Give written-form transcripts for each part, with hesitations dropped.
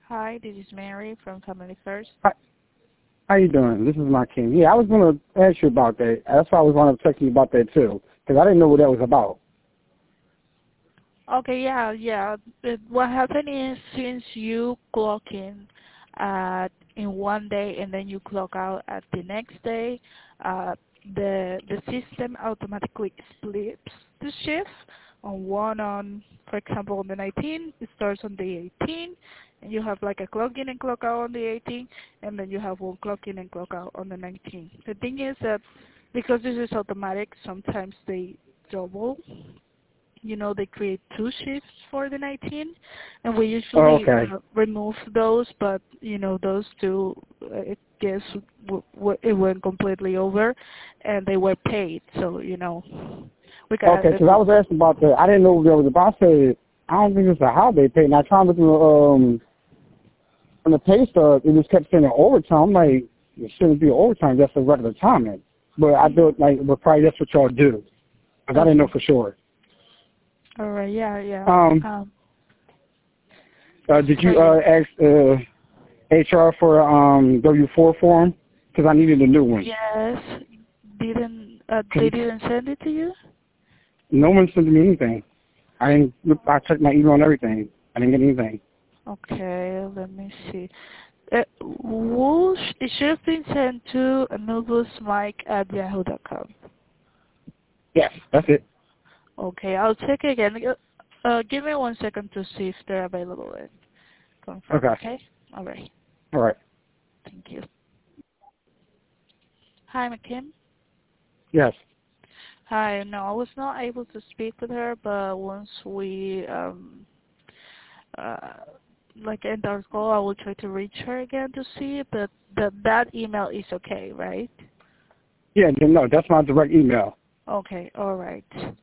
Hi, this is Mary from Family First. Hi, how you doing? This is my king. Yeah, I was going to ask you about that. That's why I was going to text you about that too, because I didn't know what that was about. Okay, yeah. What happened is since you clock in one day and then you clock out at the next day, uh, the system automatically splits the shift for example, on the 19th, it starts on the 18th, and you have like a clock in and clock out on the 18th, and then you have one clock in and clock out on the 19th. The thing is that because this is automatic, sometimes they double. They create two shifts for the 19, and we Oh, usually okay. remove those, but those two, it guess it went completely over, and they were paid, so we gotta Okay, because I remove was them. asking about that. I didn't know what that was about. I said, I don't think it's a holiday pay. And I tried to look on the pay stub, it just kept saying overtime. I'm like, it shouldn't be overtime, that's a regular timing. But I do it like, but probably that's what y'all do. Because I didn't know Okay. for sure. All right. Yeah. Um. Did So you yeah. ask HR for W-4 form? Because I needed a new one. Yes. Didn't Cause they didn't send it to you? no one sent me anything. I didn't. I checked my email and everything. I didn't get anything. Okay. Let me see. It should have been sent to anubusmike@yahoo.com. Yes, that's it. Okay, I'll check again. Give me 1 second to see if they're available and confirm, Okay. okay? All right. All right. Thank you. Hi, McKim. Yes. Hi. No, I was not able to speak with her, but once we uh, end our call, I will try to reach her again to see. But that email is okay, right? Yeah. No, that's my direct email. Okay. All right.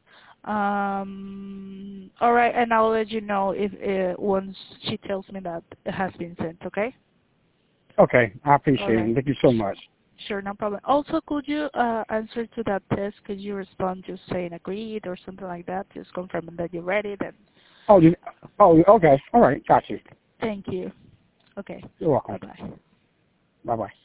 All right, and I'll let you know if once she tells me that it has been sent. Okay. Okay. I All appreciate it. right. Thank you so much. Sure, no problem. Also, could you answer to that test? Could you respond just saying agreed or something like that? Just confirming that you read it. And Oh. Oh. Okay. All right. Got you. thank you. Okay. You're welcome. Bye bye. Bye bye.